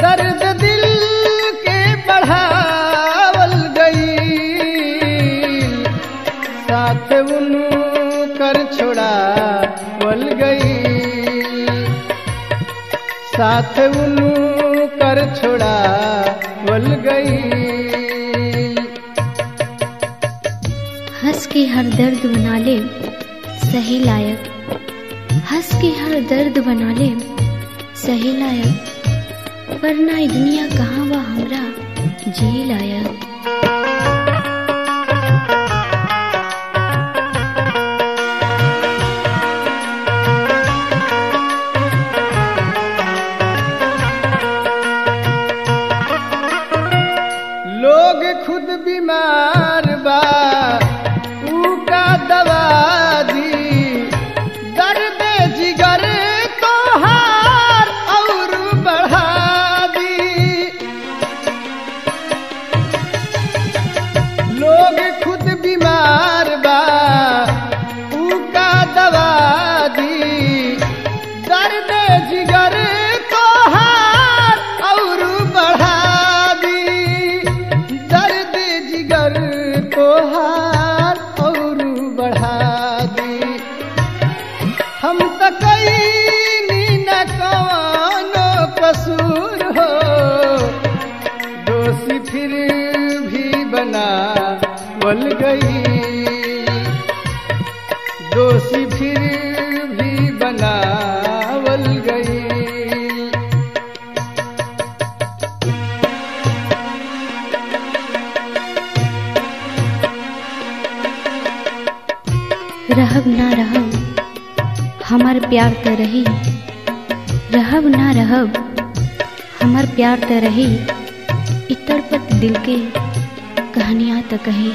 दर्द दिल के बढ़ावल गई, साथ उनकर छोड़ावल गई, साथ उनकर छोड़ावल गई। हंस के हर दर्द बना ले सही लायक, हंस के हर दर्द बना ले सही लायक, वरना ये दुनिया कहाँ बा हमरा जी लायक। लोग खुद बीमार बा ऊ का दवा दी, दर्द जिगर तो हार और बढ़ा दी। लोग खुद बीमार बा ऊ का दवा दी, दर्द जिगर तो हार और बढ़ा दी, दर्द जिगर तो हार और बढ़ा दी। हम तो कहीं न कौनो कसूर हो, दोषी फिर भी बनावल गई, दोषी फिर भी बनावल गई। रहब ना रहब हमार प्यार त रही, रहब ना रहब हमार प्यार त रही, इ तड़पत दिल के कहानियां त कही।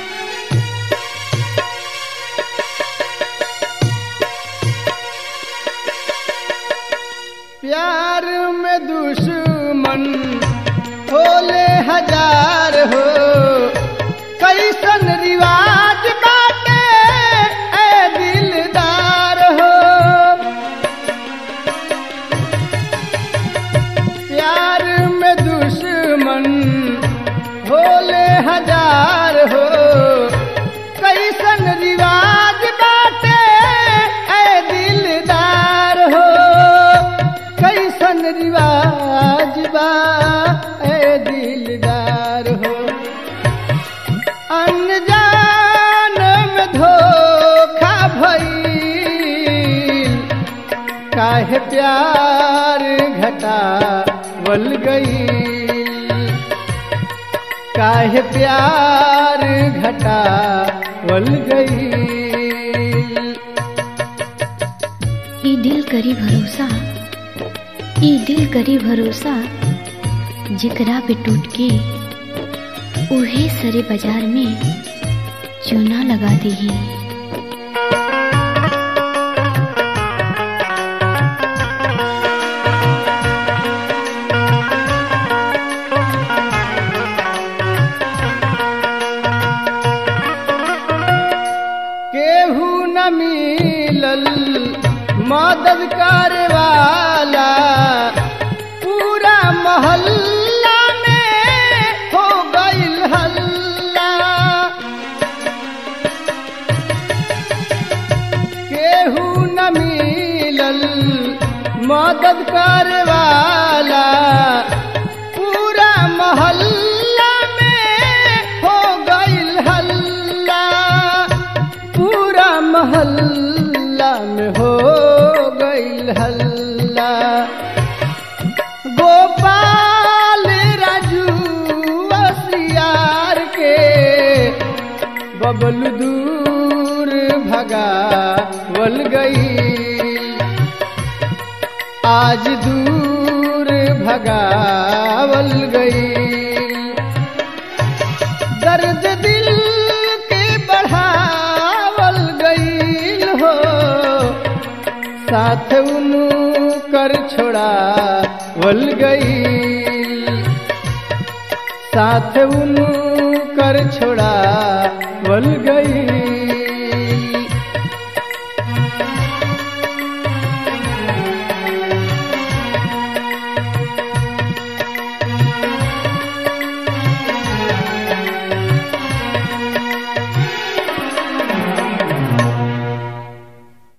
प्यार में दुश्मन होले हजार हो, कैसन रिवाज बाटे ए दिलदार हो। प्यार में दुश्मन होले हजार हो, कैसन रिवाज बाटे ए दिलदार हो, कैसन रिवाज बा ए दिलदार हो। अनजान में धोखा भइल, काहे प्यार घटावल गई, काहे प्यार घटावल गई। ई दिल करी भरोसा, ई दिल करी भरोसा, जिकरा पे टूट के उहे सरे बाजार में चूना लगा दी। केहू न मिलल मदद करे वाला, पूरा मोहल्ला में हो गइल हल्ला। केहू न मिलल मदद करे वाला, पूरा मोहल्ला में हो गइल हल्ला, पूरा मोहल्ला में हो गइल हल्ला। गोपाल राजू वसियार के बबलू दूर भगावल गई, आज दूर भगावल गई। दर्द दिल के बढ़ावल गई हो, साथ उनकर छोड़ावल गई, साथ उनकर छोड़ावल गई।